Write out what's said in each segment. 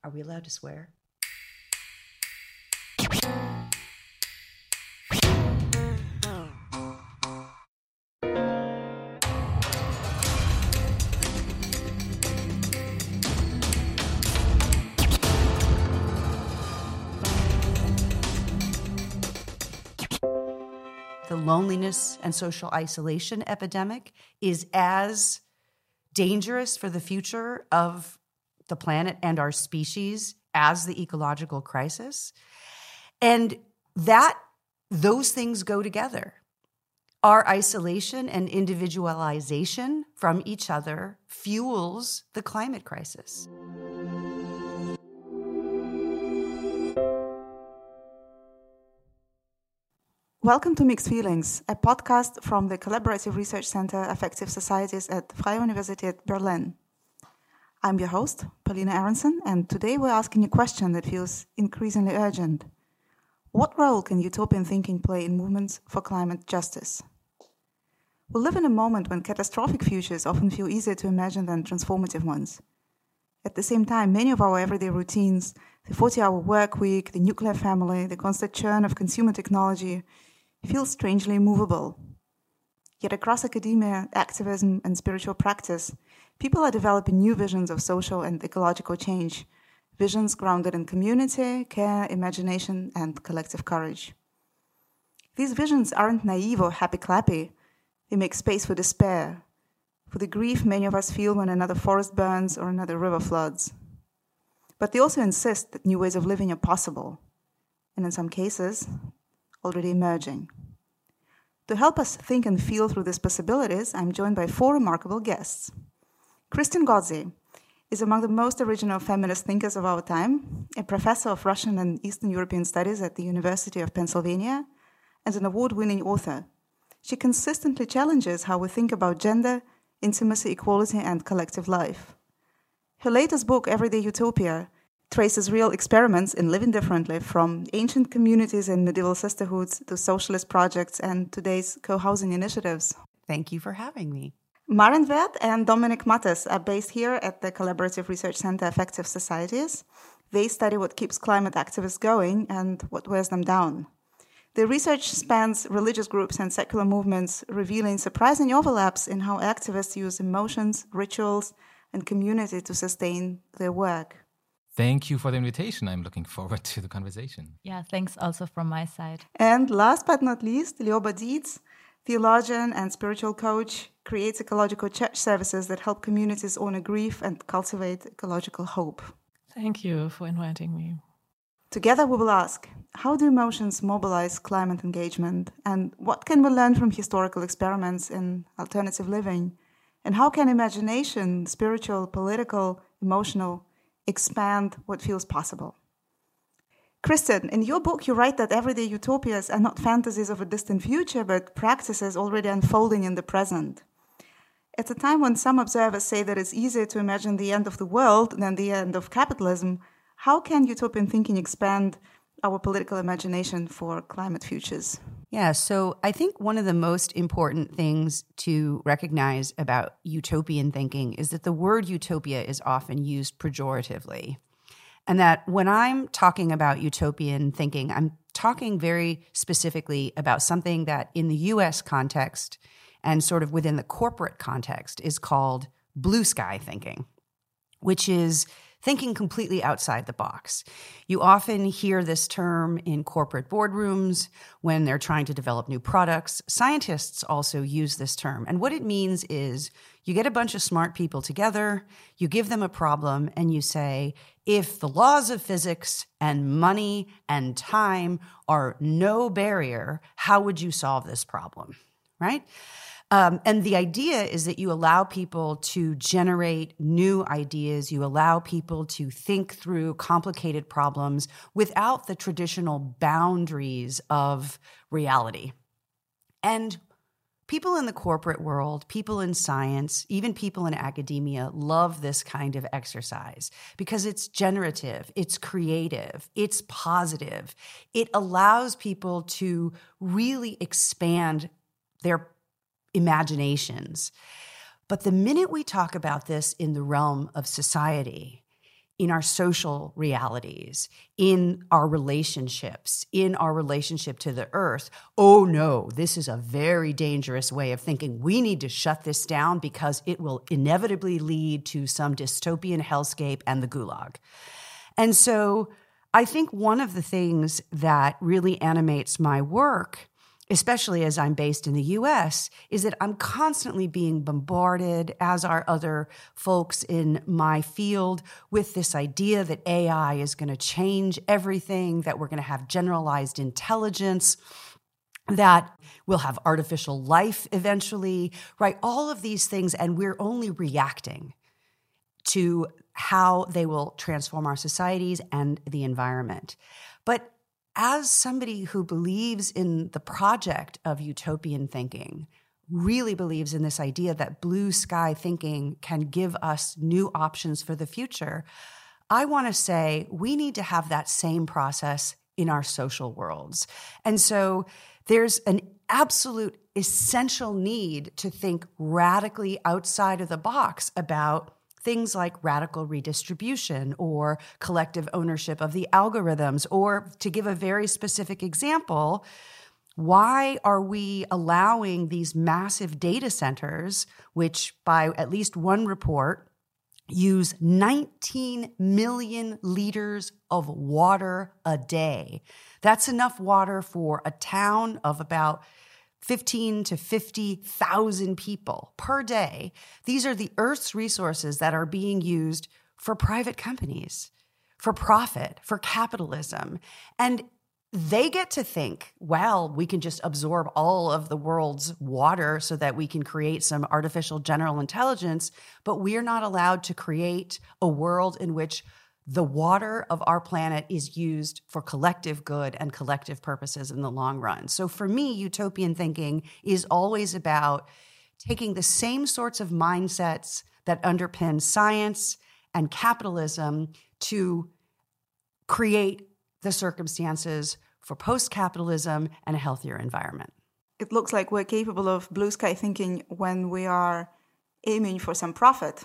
Are we allowed to swear? The loneliness and social isolation epidemic is as dangerous for the future of the planet and our species as the ecological crisis. And those things go together. Our isolation and individualization from each other fuels the climate crisis. Welcome to Mixed Feelings, a podcast from the Collaborative Research Center Affective Societies at Freie Universität Berlin. I'm your host, Paulina Aronson, and today we're asking a question that feels increasingly urgent. What role can utopian thinking play in movements for climate justice? We live in a moment when catastrophic futures often feel easier to imagine than transformative ones. At the same time, many of our everyday routines, the 40-hour work week, the nuclear family, the constant churn of consumer technology, feel strangely immovable. Yet across academia, activism, and spiritual practice, people are developing new visions of social and ecological change, visions grounded in community, care, imagination, and collective courage. These visions aren't naive or happy-clappy. They make space for despair, for the grief many of us feel when another forest burns or another river floods. But they also insist that new ways of living are possible, and in some cases, already emerging. To help us think and feel through these possibilities, I'm joined by four remarkable guests. Kristin Godse is among the most original feminist thinkers of our time, a professor of Russian and Eastern European studies at the University of Pennsylvania, and an award-winning author. She consistently challenges how we think about gender, intimacy, equality, and collective life. Her latest book, Everyday Utopia, traces real experiments in living differently, from ancient communities and medieval sisterhoods to socialist projects and today's co-housing initiatives. Thank you for having me. Maren Wert and Dominic Mattes are based here at the Collaborative Research Center Affective Societies. They study what keeps climate activists going and what wears them down. Their research spans religious groups and secular movements, revealing surprising overlaps in how activists use emotions, rituals, and community to sustain their work. Thank you for the invitation. I'm looking forward to the conversation. Yeah, thanks also from my side. And last but not least, Lioba Dietz, theologian and spiritual coach, creates ecological church services that help communities honor grief and cultivate ecological hope. Thank you for inviting me. Together we will ask, how do emotions mobilize climate engagement? And what can we learn from historical experiments in alternative living? And how can imagination, spiritual, political, emotional, expand what feels possible? Kristin, in your book, you write that everyday utopias are not fantasies of a distant future, but practices already unfolding in the present. At a time when some observers say that it's easier to imagine the end of the world than the end of capitalism, how can utopian thinking expand our political imagination for climate futures? Yeah, so I think one of the most important things to recognize about utopian thinking is that the word utopia is often used pejoratively. And that when I'm talking about utopian thinking, I'm talking very specifically about something that in the US context and sort of within the corporate context is called blue sky thinking, which is thinking completely outside the box. You often hear this term in corporate boardrooms when they're trying to develop new products. Scientists also use this term. And what it means is you get a bunch of smart people together, you give them a problem, and you say, if the laws of physics and money and time are no barrier, how would you solve this problem, right? And the idea is that you allow people to generate new ideas. You allow people to think through complicated problems without the traditional boundaries of reality. And people in the corporate world, people in science, even people in academia love this kind of exercise because it's generative, it's creative, it's positive. It allows people to really expand their imaginations. But the minute we talk about this in the realm of society, in our social realities, in our relationships, in our relationship to the earth. Oh no, this is a very dangerous way of thinking. We need to shut this down because it will inevitably lead to some dystopian hellscape and the gulag. And so I think one of the things that really animates my work, especially as I'm based in the US, is that I'm constantly being bombarded, as are other folks in my field, with this idea that AI is going to change everything, that we're going to have generalized intelligence, that we'll have artificial life eventually, right? All of these things, and we're only reacting to how they will transform our societies and the environment. But as somebody who believes in the project of utopian thinking, really believes in this idea that blue sky thinking can give us new options for the future, I want to say we need to have that same process in our social worlds. And so there's an absolute essential need to think radically outside of the box about things like radical redistribution or collective ownership of the algorithms, or to give a very specific example, why are we allowing these massive data centers, which by at least one report use 19 million liters of water a day? That's enough water for a town of about 15 to 50,000 people per day. These are the Earth's resources that are being used for private companies, for profit, for capitalism. And they get to think, well, we can just absorb all of the world's water so that we can create some artificial general intelligence, but we're not allowed to create a world in which the water of our planet is used for collective good and collective purposes in the long run. So for me, utopian thinking is always about taking the same sorts of mindsets that underpin science and capitalism to create the circumstances for post-capitalism and a healthier environment. It looks like we're capable of blue sky thinking when we are aiming for some profit,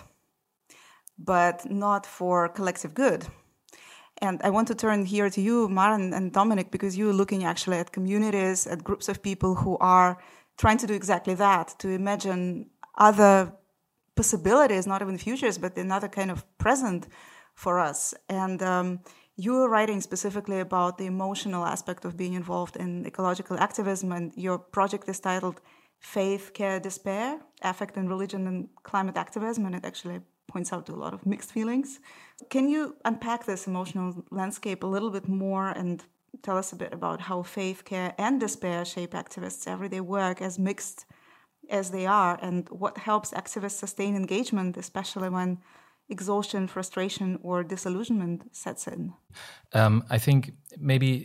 but not for collective good. And I want to turn here to you, Maren and Dominic, because you're looking actually at communities, at groups of people who are trying to do exactly that, to imagine other possibilities, not even futures, but another kind of present for us. And you are writing specifically about the emotional aspect of being involved in ecological activism, and your project is titled Faith, Care, Despair, Affect and Religion and Climate Activism, and it actually points out to a lot of mixed feelings. Can you unpack this emotional landscape a little bit more and tell us a bit about how faith, care, and despair shape activists' everyday work, as mixed as they are, and what helps activists sustain engagement, especially when exhaustion, frustration, or disillusionment sets in? I think maybe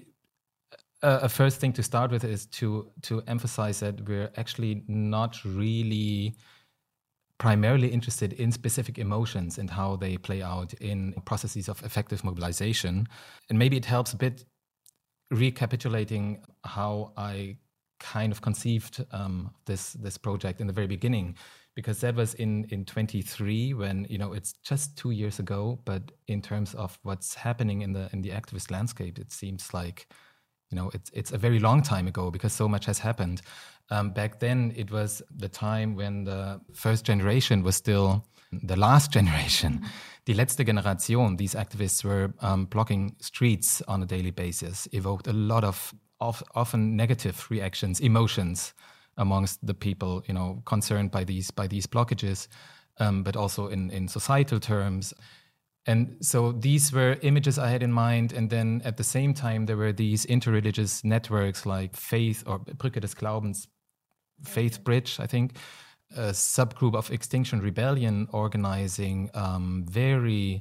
a first thing to start with is to emphasize that we're actually not really primarily interested in specific emotions and how they play out in processes of effective mobilization. And maybe it helps a bit recapitulating how I kind of conceived this project in the very beginning, because that was in 23 when, it's just 2 years ago, but in terms of what's happening in the activist landscape, it seems like, it's a very long time ago because so much has happened. Back then, it was the time when the first generation was still the last generation. Die letzte Generation, these activists were blocking streets on a daily basis, evoked a lot of often negative reactions, emotions amongst the people, concerned by these blockages, but also in societal terms. And so these were images I had in mind. And then at the same time, there were these interreligious networks like Faith or Brücke des Glaubens, Faith Bridge, I think, a subgroup of Extinction Rebellion organizing very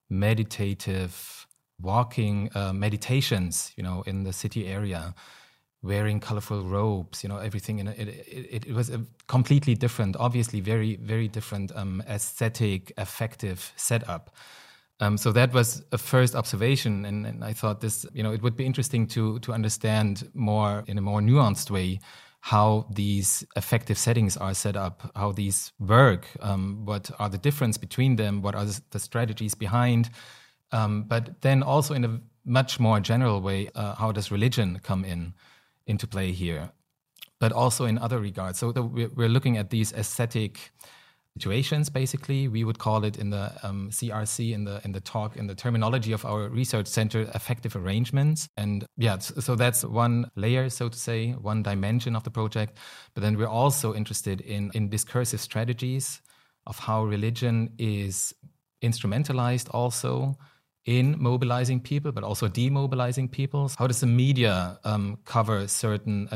meditative walking meditations, in the city area, wearing colorful robes, everything. It was a completely different, obviously very, very different aesthetic, affective setup. So that was a first observation, and I thought this, it would be interesting to understand more in a more nuanced way how these effective settings are set up, how these work, what are the difference between them, what are the strategies behind, But then also in a much more general way, how does religion come into play here? But also in other regards. So we're looking at these aesthetic situations, basically. We would call it in the CRC, in the talk, in the terminology of our research center, affective arrangements. And yeah, so that's one layer, so to say, one dimension of the project. But then we're also interested in discursive strategies of how religion is instrumentalized also in mobilizing people, but also demobilizing people. How does the media cover certain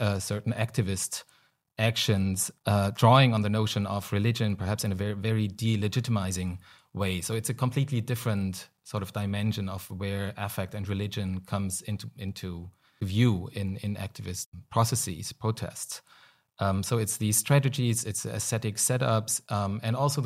activist actions, drawing on the notion of religion, perhaps in a very, very delegitimizing way? So it's a completely different sort of dimension of where affect and religion comes into view in activist processes, protests. So it's these strategies, it's aesthetic setups, and also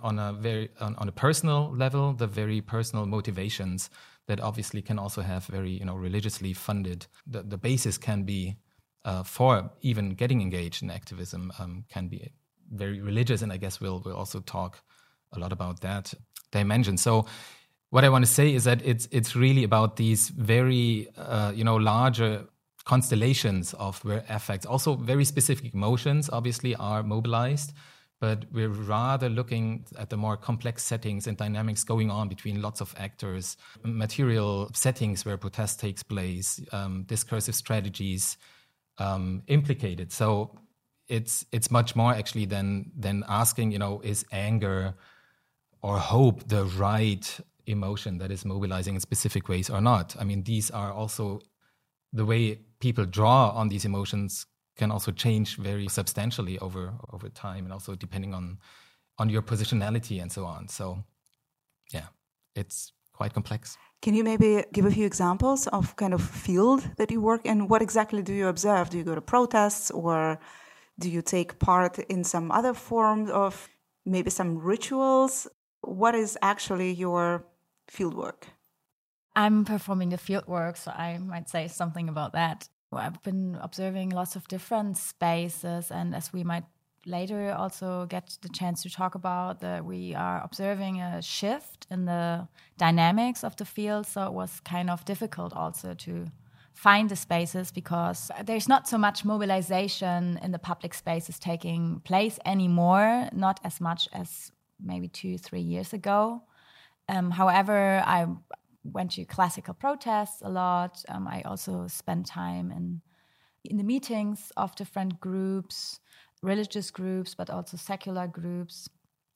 on a personal level, the very personal motivations that obviously can also have very religiously funded. The basis can be for even getting engaged in activism can be very religious, and I guess we'll also talk a lot about that dimension. So what I want to say is that it's really about these very larger constellations of where affects, also very specific emotions, obviously are mobilized, but we're rather looking at the more complex settings and dynamics going on between lots of actors, material settings where protest takes place, discursive strategies implicated. So it's much more actually than asking, is anger or hope the right emotion that is mobilizing in specific ways or not? I mean, these are also the way people draw on these emotions can also change very substantially over time, and also depending on your positionality and so on. So, yeah, it's quite complex. Can you maybe give a few examples of kind of field that you work in? What exactly do you observe? Do you go to protests, or do you take part in some other form of maybe some rituals? What is actually your fieldwork? I'm performing the fieldwork, so I might say something about that. Well, I've been observing lots of different spaces, and as we might later also get the chance to talk about, we are observing a shift in the dynamics of the field, so it was kind of difficult also to find the spaces because there's not so much mobilization in the public spaces taking place anymore, not as much as maybe 2-3 years ago. However, I went to classical protests a lot. I also spent time in the meetings of different groups, religious groups, but also secular groups.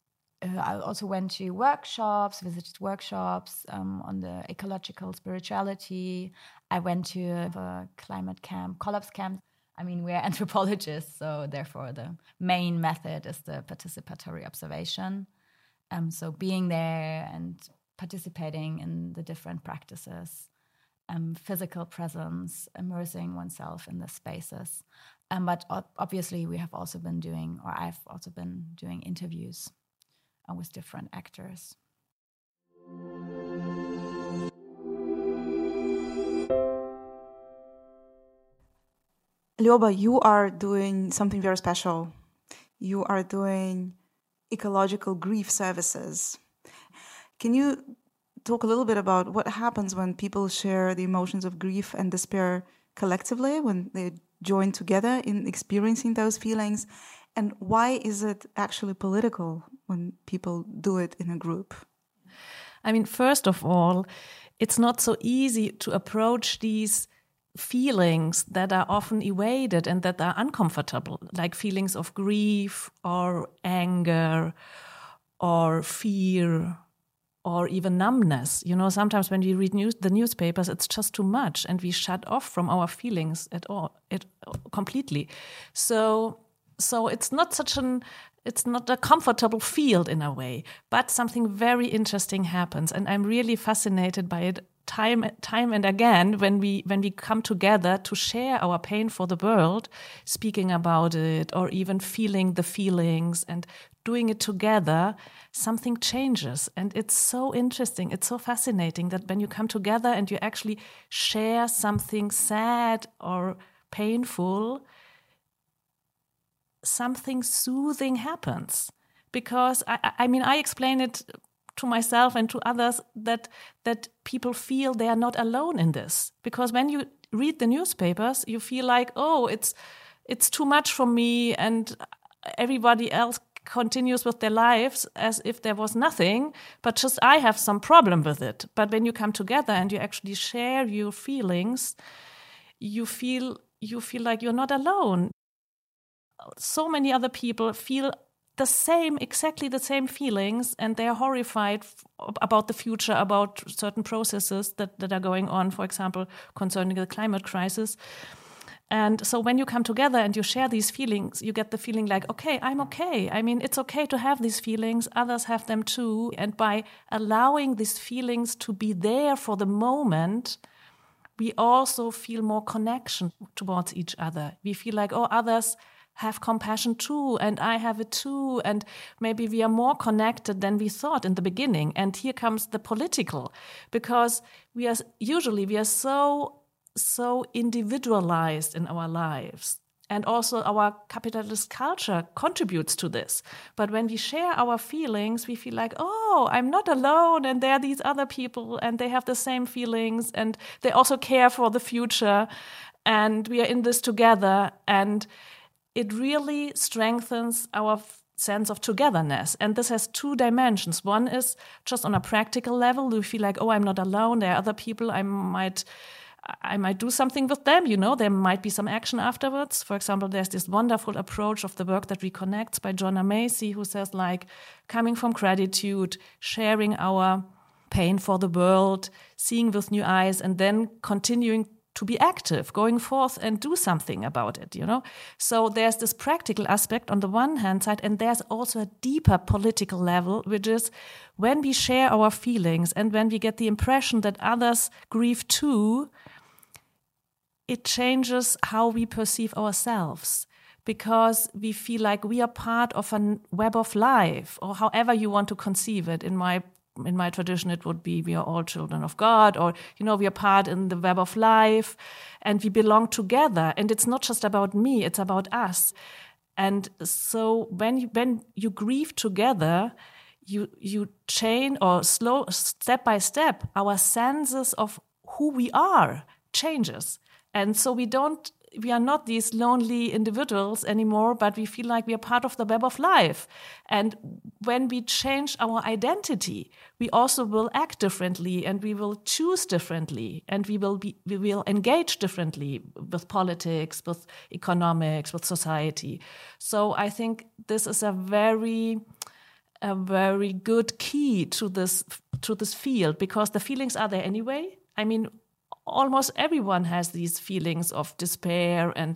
I also went to workshops, visited workshops on the ecological spirituality. I went to a climate camp, collapse camp. I mean, we're anthropologists, so therefore the main method is the participatory observation. So being there and participating in the different practices, physical presence, immersing oneself in the spaces. But obviously we have also been doing, or I've also been doing interviews with different actors. Ljoba, you are doing something very special. You are doing ecological grief services. Can you talk a little bit about what happens when people share the emotions of grief and despair collectively, when they join together in experiencing those feelings? And why is it actually political when people do it in a group? I mean, first of all, it's not so easy to approach these feelings that are often evaded and that are uncomfortable, like feelings of grief or anger or fear or even numbness. You know, sometimes when we read the newspapers, it's just too much and we shut off from our feelings completely. So it's not it's not a comfortable field in a way, but something very interesting happens. And I'm really fascinated by it time and again when we come together to share our pain for the world, speaking about it or even feeling the feelings and doing it together, something changes. And it's so interesting, it's so fascinating that when you come together and you actually share something sad or painful, something soothing happens. Because, I mean, I explain it to myself and to others that people feel they are not alone in this. Because when you read the newspapers, you feel like, oh, it's too much for me, and everybody else continues with their lives as if there was nothing, but just I have some problem with it. But when you come together and you actually share your feelings, you feel like you're not alone. So many other people feel exactly the same feelings, and they are horrified about the future, about certain processes that are going on, for example, concerning the climate crisis. And so when you come together and you share these feelings, you get the feeling like, okay, I'm okay. I mean, it's okay to have these feelings. Others have them too. And by allowing these feelings to be there for the moment, we also feel more connection towards each other. We feel like, oh, others have compassion too, and I have it too, and maybe we are more connected than we thought in the beginning. And here comes the political, because we are so individualized in our lives. And also our capitalist culture contributes to this. But when we share our feelings, we feel like, oh, I'm not alone, and there are these other people, and they have the same feelings, and they also care for the future, and we are in this together. And it really strengthens our sense of togetherness. And this has two dimensions. One is just on a practical level. We feel like, oh, I'm not alone. There are other people. I might do something with them. There might be some action afterwards. For example, there's this wonderful approach of the work that reconnects by Jonna Macy, who says, like, coming from gratitude, sharing our pain for the world, seeing with new eyes, and then continuing to be active, going forth and do something about it, So there's this practical aspect on the one hand side, and there's also a deeper political level, which is when we share our feelings and when we get the impression that others grieve too, it changes how we perceive ourselves, because we feel like we are part of a web of life, or however you want to conceive it. In my tradition, it would be we are all children of God, or, we are part in the web of life, and we belong together. And it's not just about me, it's about us. And so when you grieve together, you change, or step by step, our senses of who we are changes. And so we are not these lonely individuals anymore, but we feel like we are part of the web of life. And when we change our identity, we also will act differently, and we will choose differently, and we will engage differently with politics, with economics, with society. So I think this is a very good key to this field, because the feelings are there anyway. I mean, almost everyone has these feelings of despair and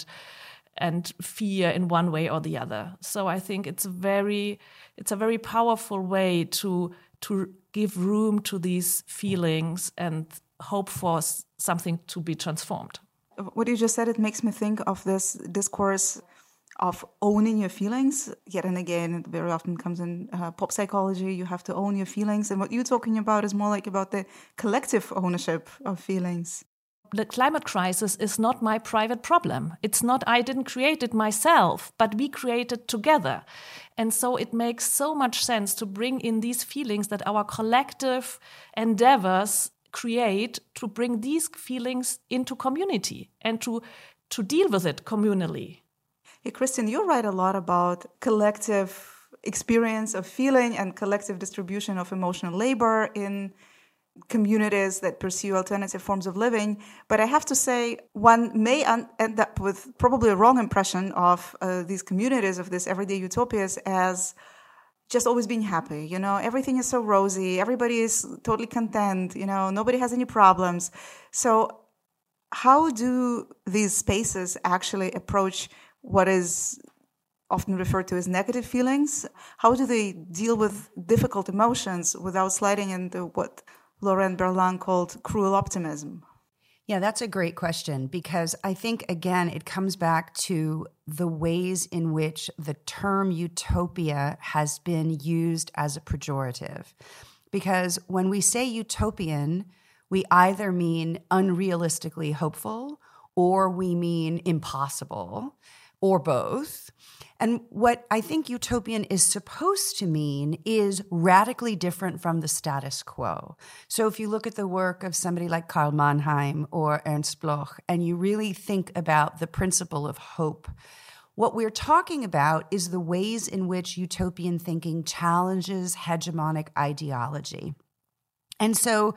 fear in one way or the other. So I think it's a very powerful way to give room to these feelings and hope for something to be transformed. What you just said, it makes me think of this discourse of owning your feelings. Yet and again, it very often comes in pop psychology. You have to own your feelings. And what you're talking about is more like about the collective ownership of feelings. The climate crisis is not my private problem. It's not, I didn't create it myself, but we created together. And so it makes so much sense to bring in these feelings that our collective endeavors create, to bring these feelings into community and to deal with it communally. Hey, Kristin, you write a lot about collective experience of feeling and collective distribution of emotional labor in communities that pursue alternative forms of living. But I have to say, one may end up with probably a wrong impression of these communities, of these everyday utopias, as just always being happy. Everything is so rosy. Everybody is totally content. Nobody has any problems. So how do these spaces actually approach what is often referred to as negative feelings? How do they deal with difficult emotions without sliding into what Laurent Berlant called cruel optimism? Yeah, that's a great question, because I think, again, it comes back to the ways in which the term utopia has been used as a pejorative. Because when we say utopian, we either mean unrealistically hopeful, or we mean impossible, or both. And what I think utopian is supposed to mean is radically different from the status quo. So if you look at the work of somebody like Karl Mannheim or Ernst Bloch, and you really think about the principle of hope, what we're talking about is the ways in which utopian thinking challenges hegemonic ideology. And so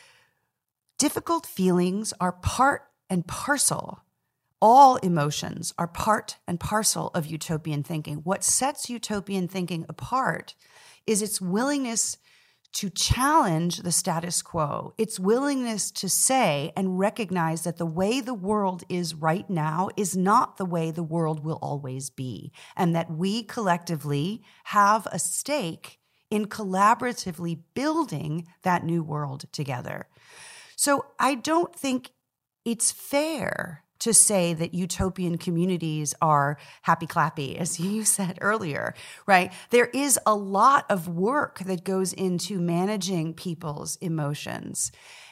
difficult feelings are part and parcel. All emotions are part and parcel of utopian thinking. What sets utopian thinking apart is its willingness to challenge the status quo, its willingness to say and recognize that the way the world is right now is not the way the world will always be, and that we collectively have a stake in collaboratively building that new world together. So I don't think it's fair to say that utopian communities are happy-clappy, as you said earlier, right? There is a lot of work that goes into managing people's emotions,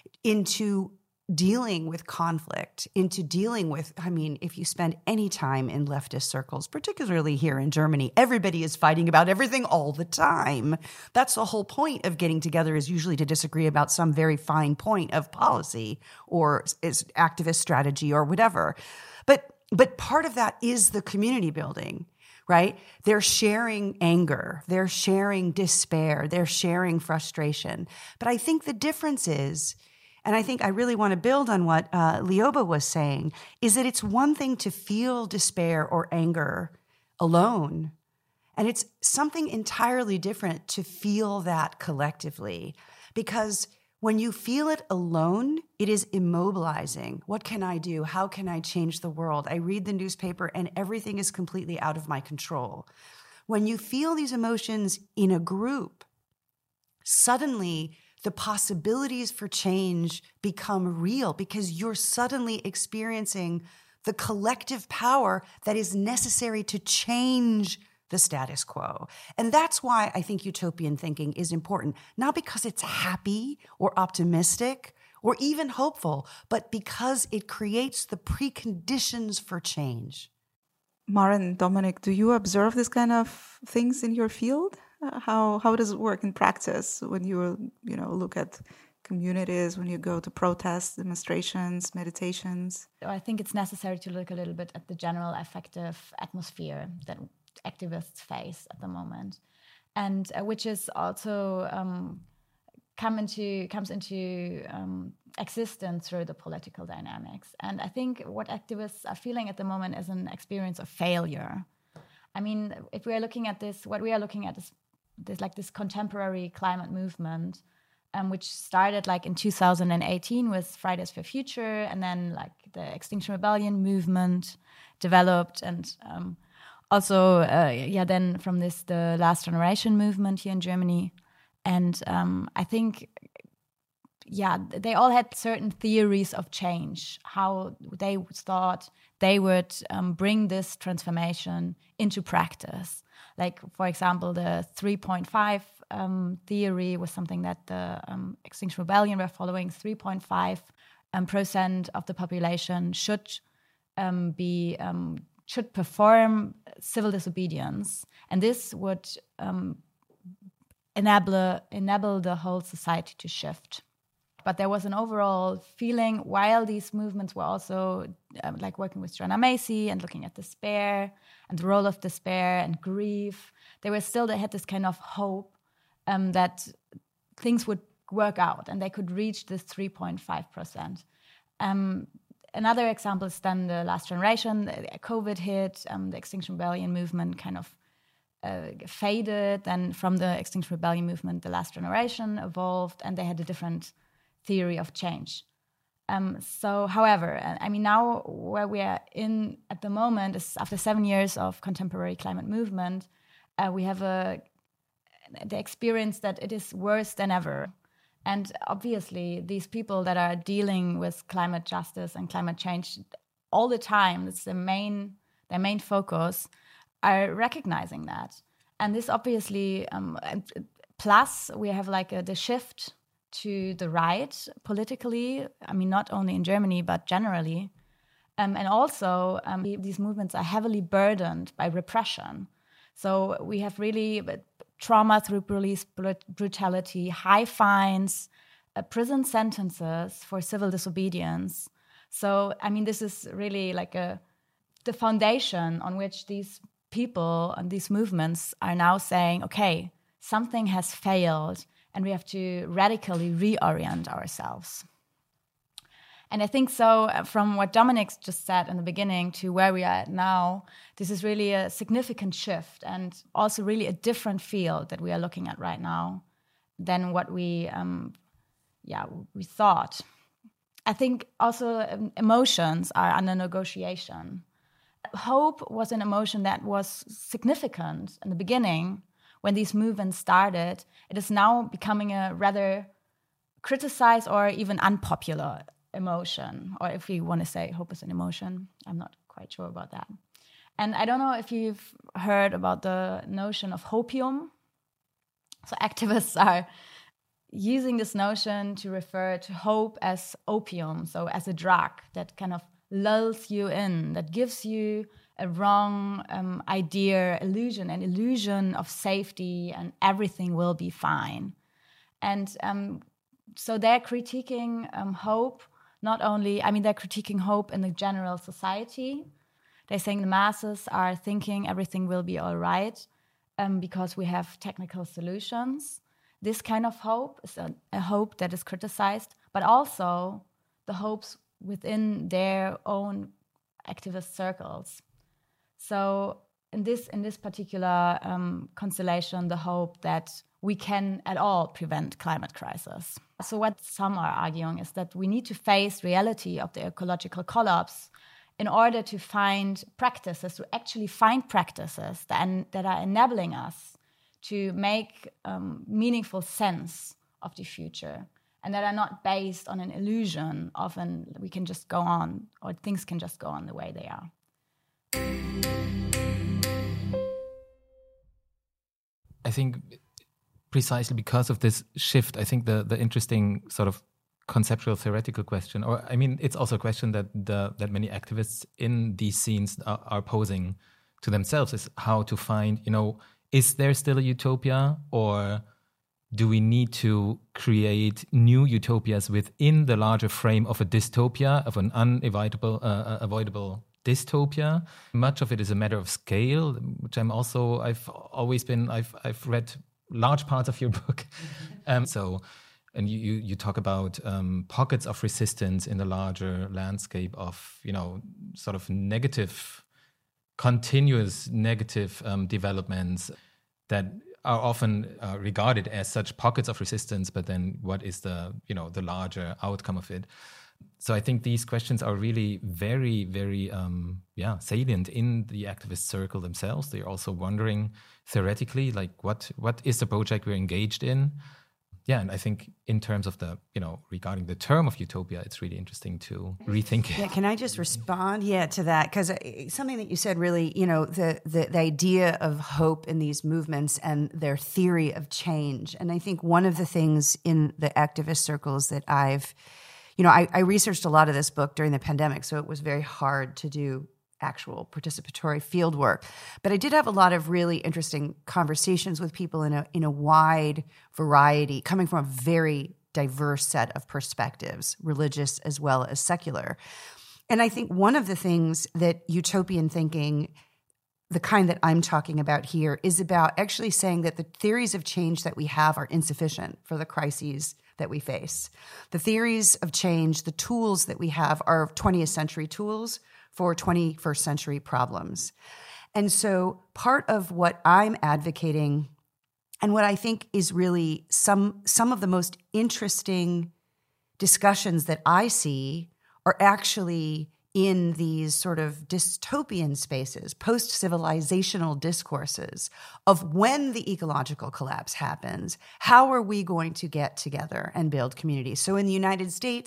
into dealing with conflict, into dealing with, if you spend any time in leftist circles, particularly here in Germany, everybody is fighting about everything all the time. That's the whole point of getting together, is usually to disagree about some very fine point of policy or is activist strategy or whatever. But part of that is the community building, right? They're sharing anger, they're sharing despair, they're sharing frustration. But I think the difference is, and I think I really want to build on what Lioba was saying, is that it's one thing to feel despair or anger alone, and it's something entirely different to feel that collectively. Because when you feel it alone, it is immobilizing. What can I do? How can I change the world? I read the newspaper and everything is completely out of my control. When you feel these emotions in a group, suddenly the possibilities for change become real because you're suddenly experiencing the collective power that is necessary to change the status quo. And that's why I think utopian thinking is important, not because it's happy or optimistic or even hopeful, but because it creates the preconditions for change. Maren, Dominic, do you observe this kind of things in your field? How does it work in practice when you look at communities, when you go to protests, demonstrations, meditations? I think it's necessary to look a little bit at the general affective atmosphere that activists face at the moment, and which is also comes into existence through the political dynamics. And I think what activists are feeling at the moment is an experience of failure. I mean, if we are looking at this, what we are looking at is this contemporary climate movement, which started in 2018 with Fridays for Future, and then the Extinction Rebellion movement developed, and then from this the Last Generation movement here in Germany. And I think, they all had certain theories of change, how they thought they would bring this transformation into practice. For example, the 3.5 theory was something that the Extinction Rebellion were following. 3.5% of the population should perform civil disobedience, and this would enable the whole society to shift. But there was an overall feeling, while these movements were also working with Joanna Macy and looking at despair and the role of despair and grief, they had this kind of hope that things would work out and they could reach this 3.5%. Another example is then the Last Generation. COVID hit, the Extinction Rebellion movement kind of faded. Then from the Extinction Rebellion movement, the Last Generation evolved, and they had a different theory of change. However, now where we are in at the moment is after 7 years of contemporary climate movement, we have the experience that it is worse than ever. And obviously, these people that are dealing with climate justice and climate change all the time, it's their main focus, are recognizing that. And this obviously, plus we have the shift to the right politically, not only in Germany, but generally, And also, these movements are heavily burdened by repression. So we have really trauma through police brutality, high fines, prison sentences for civil disobedience. So, I mean, this is really like the foundation on which these people and these movements are now saying, okay, something has failed and we have to radically reorient ourselves. And I think so, from what Dominic just said in the beginning to where we are at now, this is really a significant shift and also really a different field that we are looking at right now than what we thought. I think also emotions are under negotiation. Hope was an emotion that was significant in the beginning when these movements started. It is now becoming a rather criticized or even unpopular emotion, or if we want to say hope is an emotion, I'm not quite sure about that. And I don't know if you've heard about the notion of hopium. So activists are using this notion to refer to hope as opium, so as a drug that kind of lulls you in, that gives you a wrong an illusion of safety and everything will be fine. And so they're critiquing hope, not only, I mean, they're critiquing hope in the general society. They're saying the masses are thinking everything will be all right because we have technical solutions. This kind of hope is a hope that is criticized, but also the hopes within their own activist circles. So in this particular constellation, the hope that we can at all prevent climate crisis. So what some are arguing is that we need to face reality of the ecological collapse in order to find practices, to actually find practices that are enabling us to make meaningful sense of the future and that are not based on an illusion of we can just go on or things can just go on the way they are. I think precisely because of this shift, I think the interesting sort of conceptual theoretical question, or I mean, it's also a question that many activists in these scenes are posing to themselves, is how to find, is there still a utopia, or do we need to create new utopias within the larger frame of a dystopia, of an avoidable dystopia? Much of it is a matter of scale, which I've read large parts of your book. And you talk about pockets of resistance in the larger landscape of, sort of continuous negative developments that are often regarded as such pockets of resistance, but then what is the larger outcome of it? So I think these questions are really very, very salient in the activist circle themselves. They're also wondering theoretically, like what is the project we're engaged in? Yeah, and I think in terms of regarding the term of utopia, it's really interesting to rethink it. Yeah, can I just respond? To that, because something that you said really, the idea of hope in these movements and their theory of change. And I think one of the things in the activist circles that I researched a lot of this book during the pandemic, so it was very hard to do actual participatory field work. But I did have a lot of really interesting conversations with people in a wide variety, coming from a very diverse set of perspectives, religious as well as secular. And I think one of the things that utopian thinking, the kind that I'm talking about here, is about actually saying that the theories of change that we have are insufficient for the crises that we face. The theories of change, the tools that we have are 20th century tools for 21st century problems. And so part of what I'm advocating and what I think is really some of the most interesting discussions that I see are actually in these sort of dystopian spaces, post-civilizational discourses of when the ecological collapse happens, how are we going to get together and build communities? So in the United States,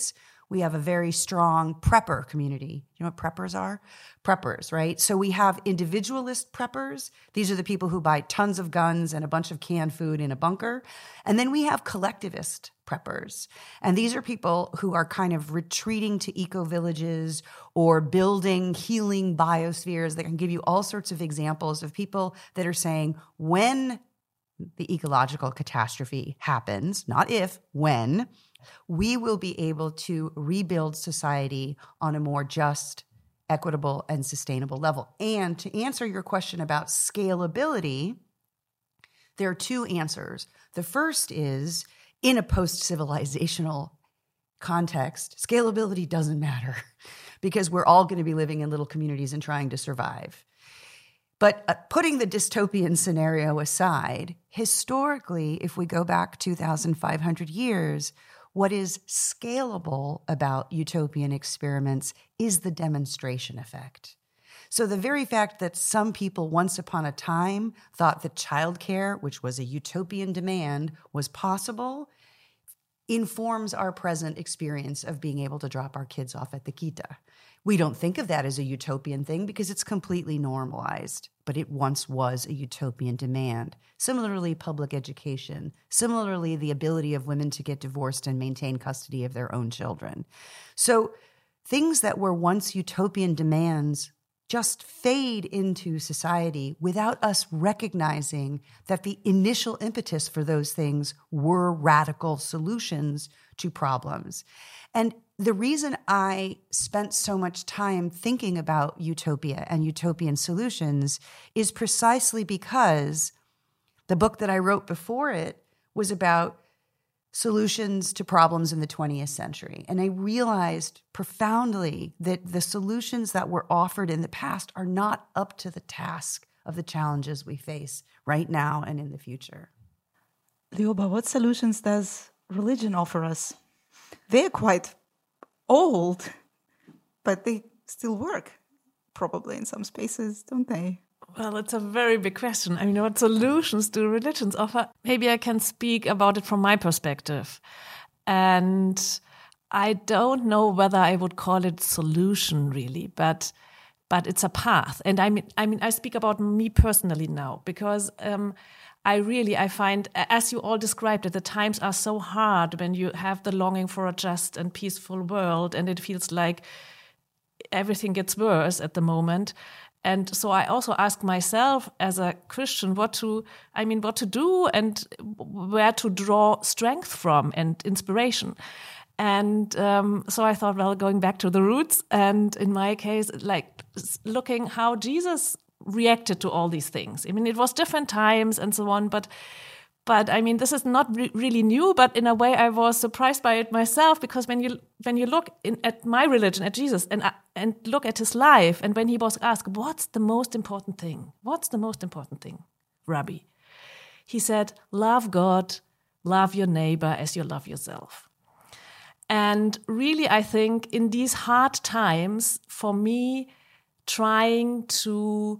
We have a very strong prepper community. You know what preppers are? Preppers, right? So we have individualist preppers. These are the people who buy tons of guns and a bunch of canned food in a bunker. And then we have collectivist preppers. And these are people who are kind of retreating to eco-villages or building healing biospheres. They can give you all sorts of examples of people that are saying, when the ecological catastrophe happens, not if, when, we will be able to rebuild society on a more just, equitable, and sustainable level. And to answer your question about scalability, there are two answers. The first is, in a post-civilizational context, scalability doesn't matter because we're all going to be living in little communities and trying to survive. But putting the dystopian scenario aside, historically, if we go back 2,500 years, what is scalable about utopian experiments is the demonstration effect. So the very fact that some people once upon a time thought that childcare, which was a utopian demand, was possible, informs our present experience of being able to drop our kids off at the Kita. We don't think of that as a utopian thing because it's completely normalized, but it once was a utopian demand. Similarly, public education. Similarly, the ability of women to get divorced and maintain custody of their own children. So things that were once utopian demands just fade into society without us recognizing that the initial impetus for those things were radical solutions to problems. And the reason I spent so much time thinking about utopia and utopian solutions is precisely because the book that I wrote before it was about solutions to problems in the 20th century. And I realized profoundly that the solutions that were offered in the past are not up to the task of the challenges we face right now and in the future. Lioba, what solutions does religion offer us? They're quite old, but they still work, probably in some spaces, don't they? Well, it's a very big question. I mean, what solutions do religions offer? Maybe I can speak about it from my perspective. And I don't know whether I would call it solution really, but it's a path. And I mean, I speak about me personally now because I find, as you all described it, the times are so hard when you have the longing for a just and peaceful world, and it feels like everything gets worse at the moment. And so I also ask myself as a Christian what to do and where to draw strength from and inspiration. And so I thought, well, going back to the roots, and in my case, like looking how Jesus reacted to all these things. I mean, it was different times and so on, but I mean, this is not really new, but in a way I was surprised by it myself, because when you look at my religion, at Jesus, and look at his life, and when he was asked, what's the most important thing? What's the most important thing, Rabbi? He said, love God, love your neighbor as you love yourself. And really, I think in these hard times, for me, trying to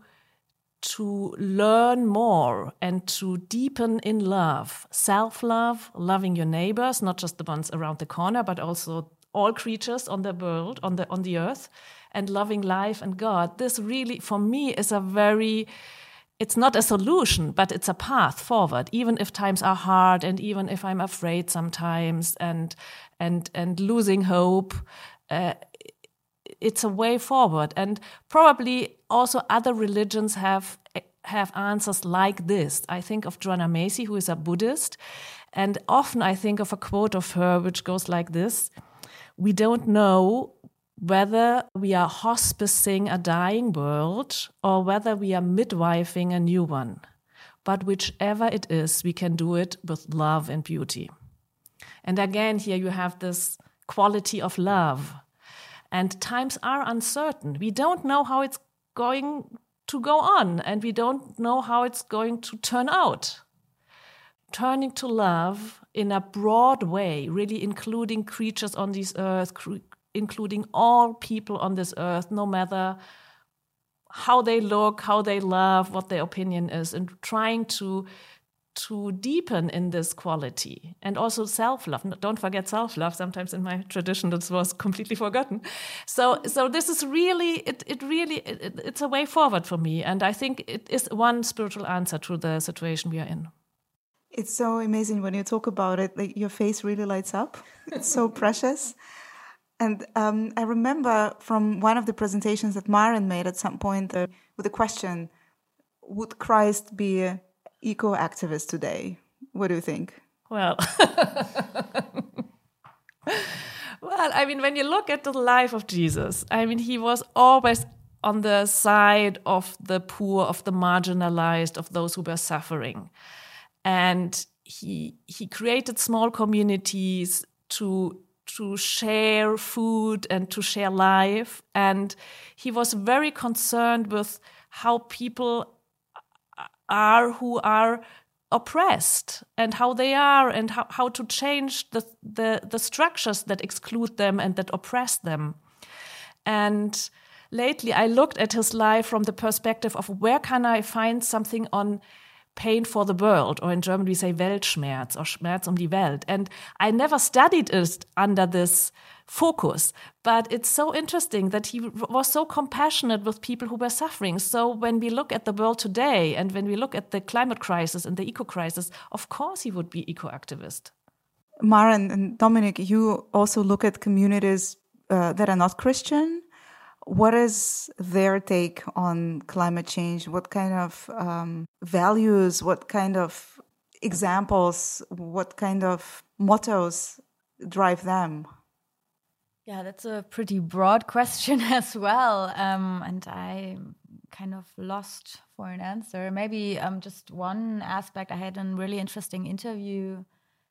learn more and to deepen in love, self-love, loving your neighbors, not just the ones around the corner, but also all creatures on the world, on the earth, and loving life and God. This really, for me, is it's not a solution, but it's a path forward, even if times are hard and even if I'm afraid sometimes and losing hope. It's a way forward. And probably also other religions have answers like this. I think of Joanna Macy, who is a Buddhist, and often I think of a quote of her which goes like this: we don't know whether we are hospicing a dying world or whether we are midwifing a new one. But whichever it is, we can do it with love and beauty. And again, here you have this quality of love. And times are uncertain. We don't know how it's going to go on, and we don't know how it's going to turn out. Turning to love in a broad way, really including creatures on this earth, including all people on this earth, no matter how they look, how they love, what their opinion is, and trying to to deepen in this quality, and also self-love. Don't forget self-love. Sometimes in my tradition this was completely forgotten. So this is really it's a way forward for me, and I think it is one spiritual answer to the situation we are in. It's so amazing when you talk about it. Like, your face really lights up. It's so precious. And I remember from one of the presentations that Maren made at some point with the question, would Christ be an eco-activist today? What do you think? Well, I mean, when you look at the life of Jesus, I mean, he was always on the side of the poor, of the marginalized, of those who were suffering. And he created small communities to share food and to share life. And he was very concerned with how people are who are oppressed and how they are, and how to change the structures that exclude them and that oppress them. And lately I looked at his life from the perspective of where can I find something on pain for the world, or in German we say Weltschmerz, or Schmerz die Welt. And I never studied it under this focus, but it's so interesting that he was so compassionate with people who were suffering. So when we look at the world today, and when we look at the climate crisis and the eco crisis, of course he would be eco-activist. Maren and Dominic, you also look at communities that are not Christian. What is their take on climate change? What kind of values, what kind of examples, what kind of mottos drive them? Yeah, that's a pretty broad question as well. And I kind of lost for an answer. Maybe just one aspect. I had a really interesting interview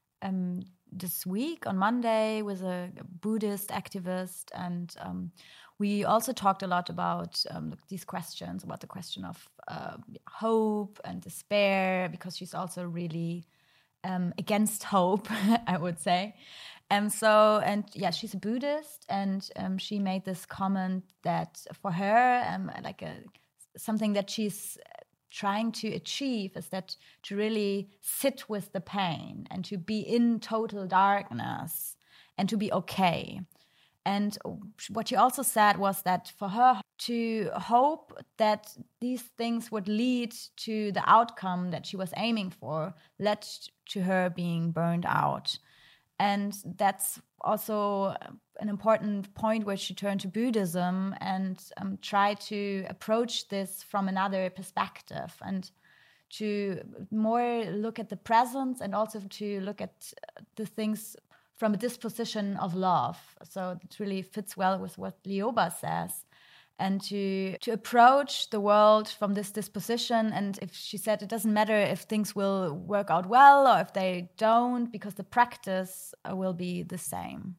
this week on Monday with a Buddhist activist, and we also talked a lot about these questions, about the question of hope and despair, because she's also really against hope, I would say. She's a Buddhist, and she made this comment that for her, something that she's trying to achieve is that to really sit with the pain and to be in total darkness and to be okay. And what she also said was that for her to hope that these things would lead to the outcome that she was aiming for led to her being burned out. And that's also an important point where she turned to Buddhism and tried to approach this from another perspective, and to more look at the present, and also to look at the things from a disposition of love. So it really fits well with what Lioba says. And to approach the world from this disposition. And if she said it doesn't matter if things will work out well or if they don't, because the practice will be the same.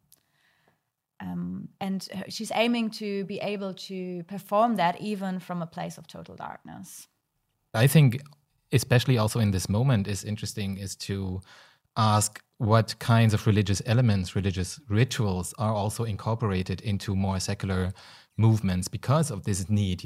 And she's aiming to be able to perform that even from a place of total darkness. I think especially also in this moment is interesting is to ask what kinds of religious elements, religious rituals are also incorporated into more secular movements because of this need,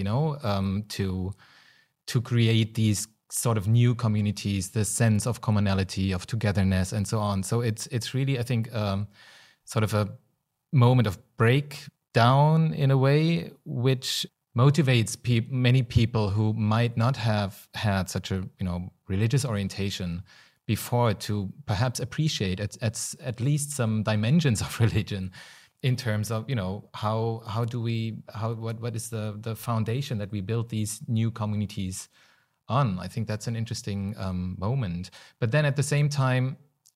to create these sort of new communities, the sense of commonality, of togetherness, and so on. So it's really, I think, sort of a moment of breakdown in a way, which motivates many people who might not have had such a religious orientation before to perhaps appreciate at least some dimensions of religion. In terms of, what is the foundation that we build these new communities on? I think that's an interesting moment. But then at the same time,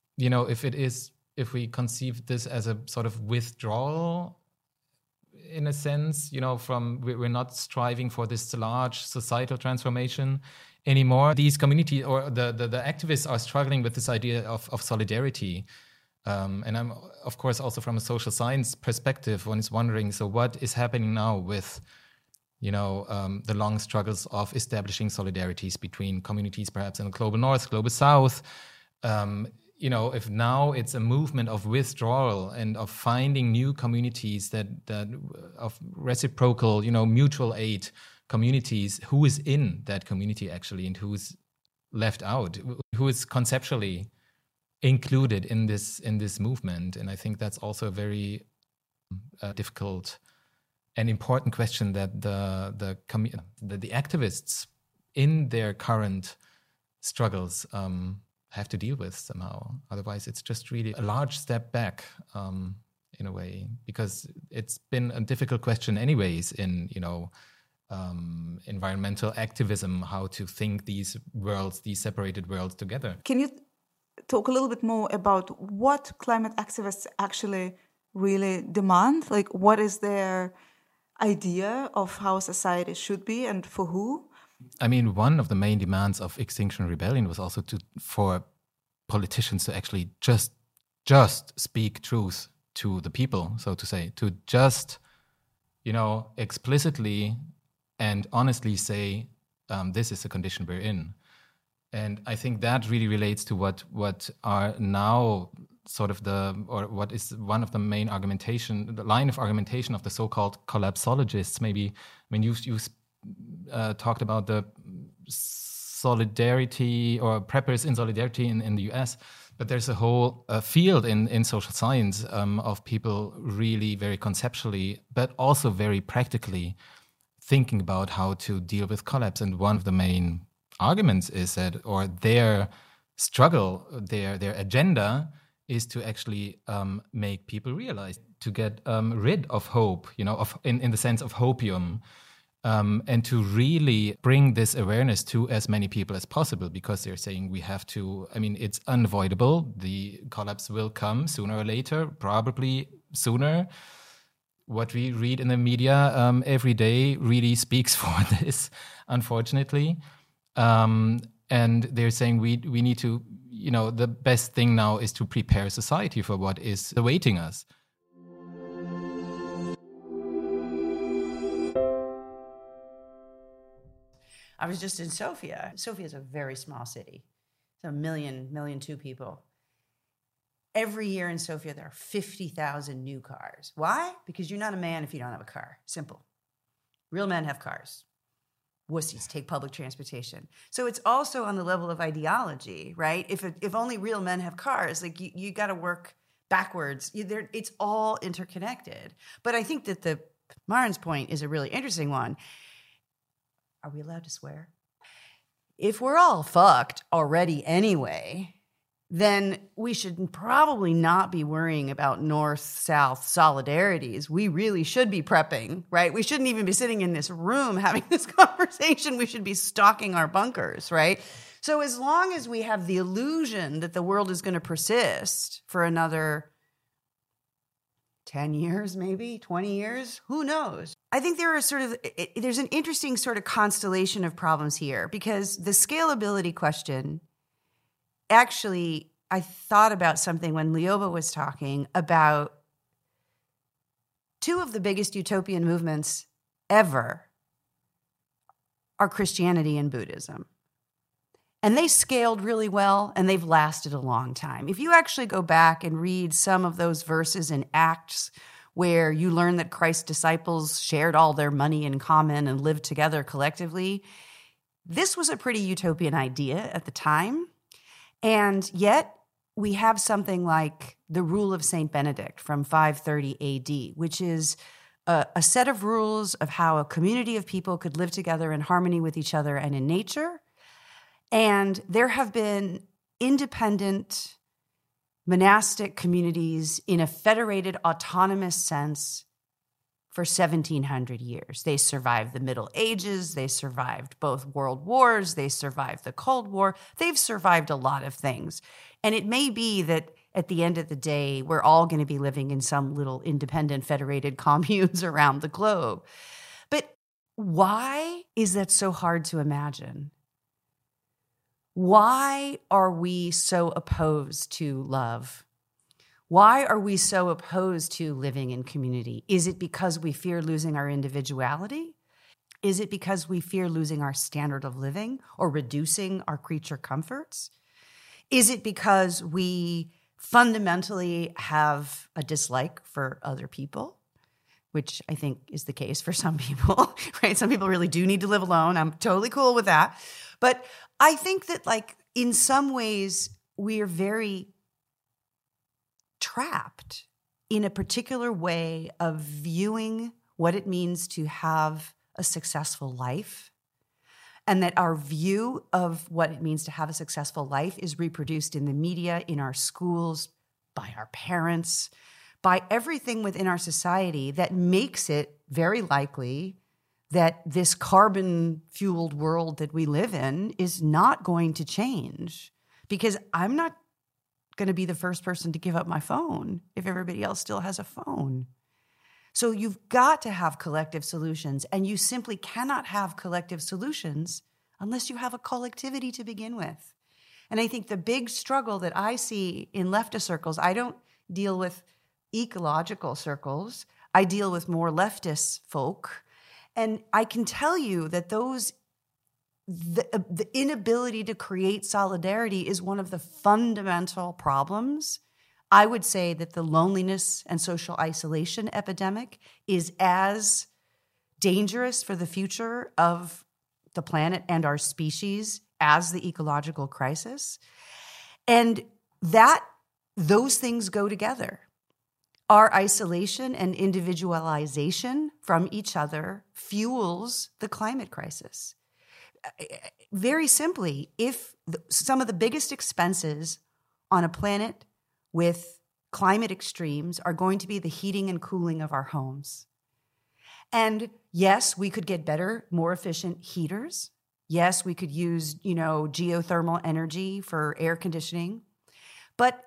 if we conceive this as a sort of withdrawal, in a sense, we're not striving for this large societal transformation anymore. These communities or the activists are struggling with this idea of solidarity. And I'm, of course, also from a social science perspective, one is wondering, so what is happening now with, the long struggles of establishing solidarities between communities, perhaps in the global north, global south? If now it's a movement of withdrawal and of finding new communities that of reciprocal, mutual aid communities, who is in that community actually and who's left out? who is conceptually included in this movement. And I think that's also a very difficult and important question that the activists in their current struggles have to deal with somehow. Otherwise, it's just really a large step back in a way, because it's been a difficult question anyways in environmental activism, how to think these separated worlds together. Can you talk a little bit more about what climate activists actually really demand? Like, what is their idea of how society should be and for who? I mean, one of the main demands of Extinction Rebellion was also for politicians to actually just speak truth to the people, so to say, to just, explicitly and honestly say, this is the condition we're in. And I think that really relates to what are now sort of what is one of the main the line of argumentation of the so-called collapsologists. Maybe, I mean, you talked about the solidarity or preppers in solidarity in the US, but there's a whole field in social science of people really very conceptually, but also very practically thinking about how to deal with collapse. And one of the main arguments is that, or their struggle, their agenda is to actually make people realize, to get rid of hope, in the sense of hopium, and to really bring this awareness to as many people as possible, because they're saying we have to, I mean, it's unavoidable. The collapse will come sooner or later, probably sooner. What we read in the media every day really speaks for this, unfortunately. And they're saying we need to, the best thing now is to prepare society for what is awaiting us. I was just in Sofia. Sofia is a very small city. It's 1.2 million people. Every year in Sofia, there are 50,000 new cars. Why? Because you're not a man if you don't have a car. Simple. Real men have cars. Wussies take public transportation. So it's also on the level of ideology, right? If only real men have cars, like you got to work backwards. It's all interconnected. But I think that the Marin's point is a really interesting one. Are we allowed to swear? If we're all fucked already anyway, then we should probably not be worrying about north-south solidarities. We really should be prepping, right? We shouldn't even be sitting in this room having this conversation. We should be stocking our bunkers, right? So as long as we have the illusion that the world is going to persist for another 10 years, maybe 20 years, who knows? I think there's an interesting sort of constellation of problems here, because the scalability question, actually, I thought about something when Lioba was talking about two of the biggest utopian movements ever are Christianity and Buddhism. And they scaled really well, and they've lasted a long time. If you actually go back and read some of those verses in Acts where you learn that Christ's disciples shared all their money in common and lived together collectively, this was a pretty utopian idea at the time. And yet we have something like the Rule of St. Benedict from 530 AD, which is a set of rules of how a community of people could live together in harmony with each other and in nature. And there have been independent monastic communities in a federated autonomous sense for 1,700 years. They survived the Middle Ages. They survived both world wars. They survived the Cold War. They've survived a lot of things. And it may be that at the end of the day, we're all going to be living in some little independent federated communes around the globe. But why is that so hard to imagine? Why are we so opposed to love? Why are we so opposed to living in community? Is it because we fear losing our individuality? Is it because we fear losing our standard of living or reducing our creature comforts? Is it because we fundamentally have a dislike for other people, which I think is the case for some people, right? Some people really do need to live alone. I'm totally cool with that. But I think that, like, in some ways, we are very trapped in a particular way of viewing what it means to have a successful life, and that our view of what it means to have a successful life is reproduced in the media, in our schools, by our parents, by everything within our society that makes it very likely that this carbon-fueled world that we live in is not going to change, because I'm not going to be the first person to give up my phone if everybody else still has a phone. So you've got to have collective solutions, and you simply cannot have collective solutions unless you have a collectivity to begin with. And I think the big struggle that I see in leftist circles, I don't deal with ecological circles, I deal with more leftist folk. And I can tell you that the inability to create solidarity is one of the fundamental problems. I would say that the loneliness and social isolation epidemic is as dangerous for the future of the planet and our species as the ecological crisis. And those things go together. Our isolation and individualization from each other fuels the climate crisis. Very simply, if some of the biggest expenses on a planet with climate extremes are going to be the heating and cooling of our homes. And yes, we could get better, more efficient heaters. Yes, we could use, geothermal energy for air conditioning. But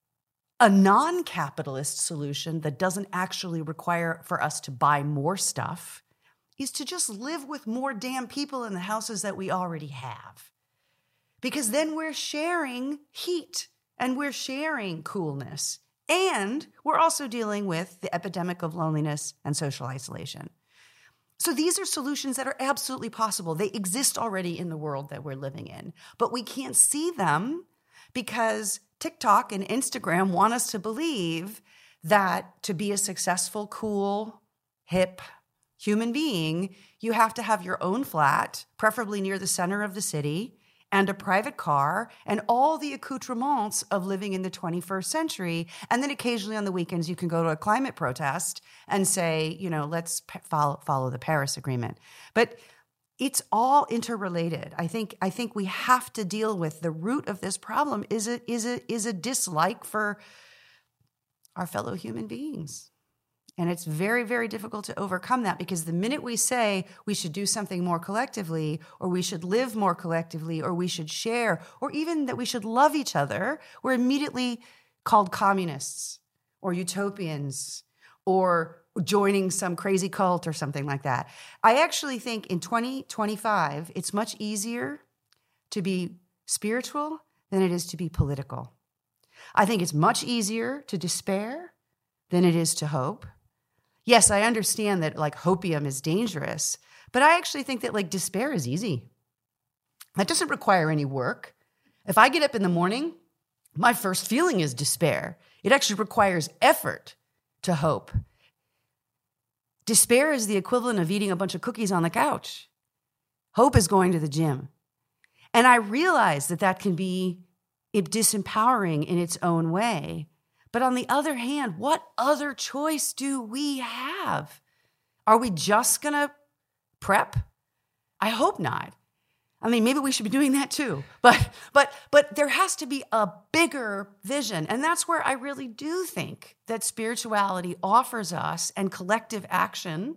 a non-capitalist solution that doesn't actually require for us to buy more stuff is to just live with more damn people in the houses that we already have. Because then we're sharing heat and we're sharing coolness. And we're also dealing with the epidemic of loneliness and social isolation. So these are solutions that are absolutely possible. They exist already in the world that we're living in. But we can't see them because TikTok and Instagram want us to believe that to be a successful, cool, hip human being, you have to have your own flat, preferably near the center of the city, and a private car, and all the accoutrements of living in the 21st century. And then occasionally on the weekends, you can go to a climate protest and say, let's follow the Paris Agreement. But it's all interrelated. I think we have to deal with the root of this problem is a dislike for our fellow human beings. And it's very, very difficult to overcome that, because the minute we say we should do something more collectively, or we should live more collectively, or we should share, or even that we should love each other, we're immediately called communists or utopians or joining some crazy cult or something like that. I actually think in 2025, it's much easier to be spiritual than it is to be political. I think it's much easier to despair than it is to hope. Yes, I understand that hopium is dangerous, but I actually think that despair is easy. That doesn't require any work. If I get up in the morning, my first feeling is despair. It actually requires effort to hope. Despair is the equivalent of eating a bunch of cookies on the couch. Hope is going to the gym. And I realize that can be disempowering in its own way. But on the other hand, what other choice do we have? Are we just going to prep? I hope not. I mean, maybe we should be doing that too. But there has to be a bigger vision. And that's where I really do think that spirituality offers us, and collective action,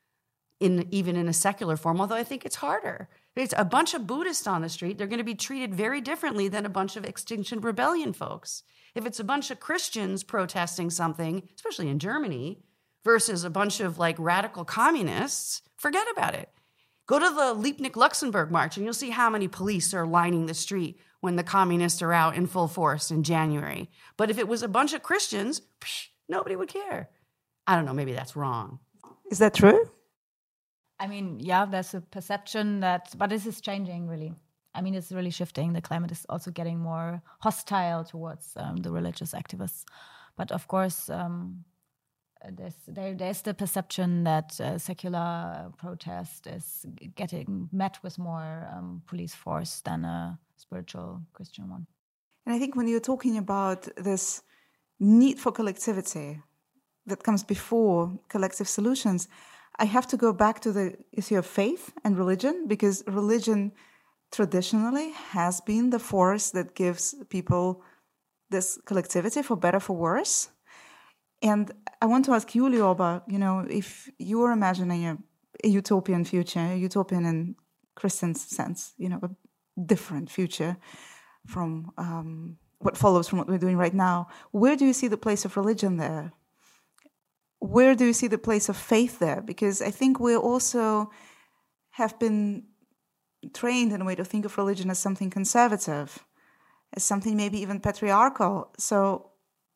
even in a secular form, although I think it's harder. It's a bunch of Buddhists on the street. They're going to be treated very differently than a bunch of Extinction Rebellion folks. If it's a bunch of Christians protesting something, especially in Germany, versus a bunch of radical communists, forget about it. Go to the Leibniz-Luxembourg March and you'll see how many police are lining the street when the communists are out in full force in January. But if it was a bunch of Christians, nobody would care. I don't know, maybe that's wrong. Is that true? I mean, yeah, there's a perception but this is changing really. I mean, it's really shifting. The climate is also getting more hostile towards the religious activists. But of course, there's the perception that secular protest is getting met with more police force than a spiritual Christian one. And I think when you're talking about this need for collectivity that comes before collective solutions, I have to go back to the issue of faith and religion, because religion traditionally has been the force that gives people this collectivity, for better, for worse. And I want to ask you, Lioba, if you were imagining a utopian future, a utopian in Christian sense, a different future from what follows from what we're doing right now, where do you see the place of religion there? Where do you see the place of faith there? Because I think we also have been trained in a way to think of religion as something conservative, as something maybe even patriarchal. So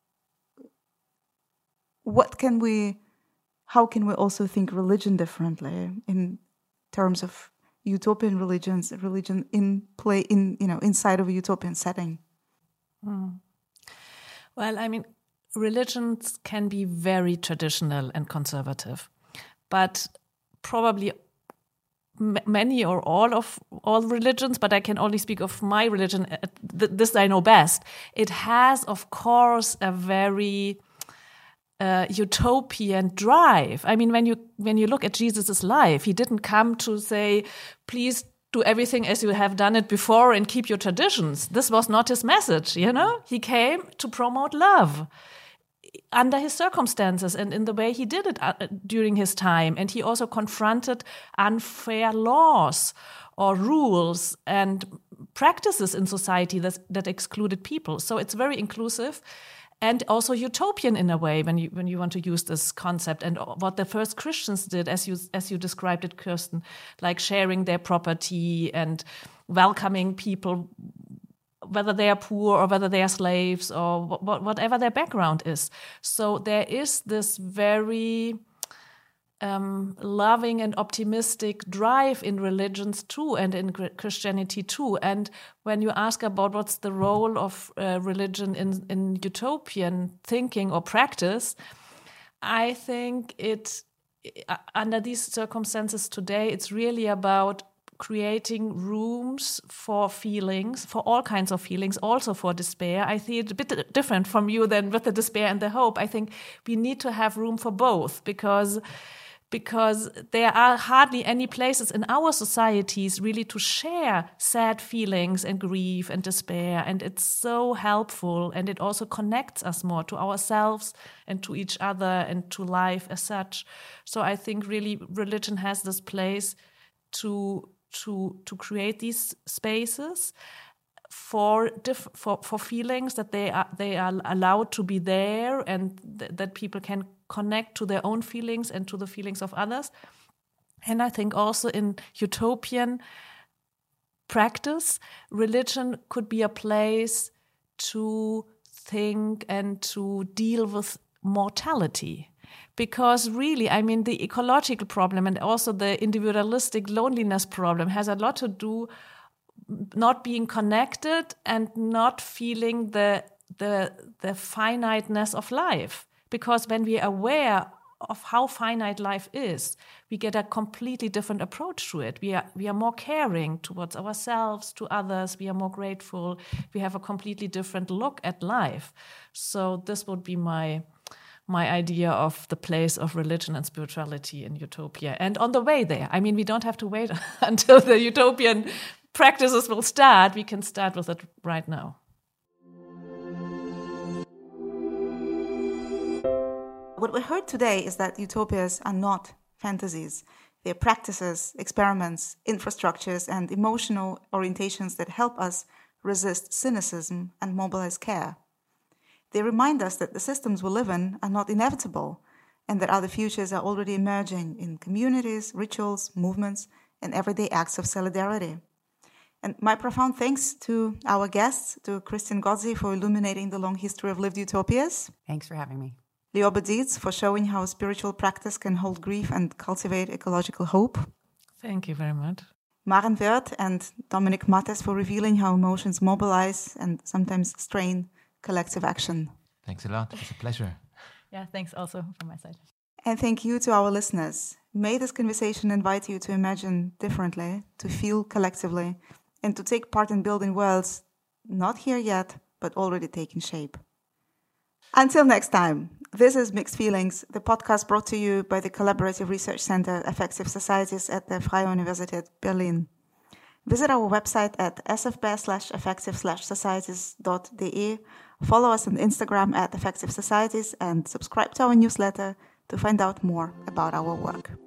how can we also think religion differently in terms of utopian religions, religion inside of a utopian setting? Well, I mean, religions can be very traditional and conservative, but probably many or all religions, but I can only speak of my religion, this I know best. It has, of course, a very utopian drive. I mean, when you look at Jesus' life, he didn't come to say, please do everything as you have done it before and keep your traditions. This was not his message, He came to promote love under his circumstances and in the way he did it during his time. And he also confronted unfair laws or rules and practices in society that excluded people. So it's very inclusive and also utopian in a way when you want to use this concept. And what the first Christians did, as you described it, Kirsten, like sharing their property and welcoming people, whether they are poor or whether they are slaves or whatever their background is. So there is this very loving and optimistic drive in religions too, and in Christianity too. And when you ask about what's the role of religion in utopian thinking or practice, I think under these circumstances today, it's really about creating rooms for feelings, for all kinds of feelings, also for despair. I see it a bit different from you than with the despair and the hope. I think we need to have room for both because there are hardly any places in our societies really to share sad feelings and grief and despair. And it's so helpful, and it also connects us more to ourselves and to each other and to life as such. So I think really religion has this place to create these spaces for feelings that they are allowed to be there, and that people can connect to their own feelings and to the feelings of others. And I think also in utopian practice, religion could be a place to think and to deal with mortality. Because really, I mean, the ecological problem and also the individualistic loneliness problem has a lot to do not being connected and not feeling the finiteness of life. Because when we are aware of how finite life is, we get a completely different approach to it. We are more caring towards ourselves, to others. We are more grateful. We have a completely different look at life. So this would be my idea of the place of religion and spirituality in utopia. And on the way there, I mean, we don't have to wait until the utopian practices will start. We can start with it right now. What we heard today is that utopias are not fantasies. They're practices, experiments, infrastructures, and emotional orientations that help us resist cynicism and mobilize care. They remind us that the systems we live in are not inevitable, and that other futures are already emerging in communities, rituals, movements, and everyday acts of solidarity. And my profound thanks to our guests, to Christine Gozzi for illuminating the long history of lived utopias. Thanks for having me. Lioba Dietz for showing how spiritual practice can hold grief and cultivate ecological hope. Thank you very much. Maren Wirth and Dominic Mattes for revealing how emotions mobilize and sometimes strain collective action. Thanks a lot. It was a pleasure. Yeah, thanks also from my side. And thank you to our listeners. May this conversation invite you to imagine differently, to feel collectively, and to take part in building worlds not here yet, but already taking shape. Until next time, this is Mixed Feelings, the podcast brought to you by the Collaborative Research Center Affective Societies at the Freie Universität Berlin. Visit our website at sfb/affective/societies.de, follow us on Instagram at Affective Societies, and subscribe to our newsletter to find out more about our work.